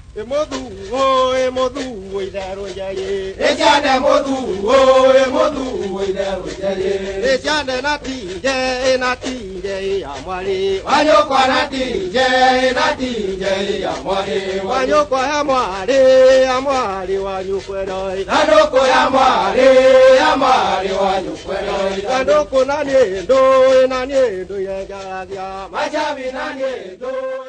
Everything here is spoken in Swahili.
Emodu, we there, Rojaye. Ejane modu, we there, Rojaye. Ejane nati, amwari. Wanyokwa nati, amwari. Wanyokwa amwari, wanyukweloi. Nanoko amwari, wanyukweloi. Nanoko naniendo, ya. Majabi naniendo.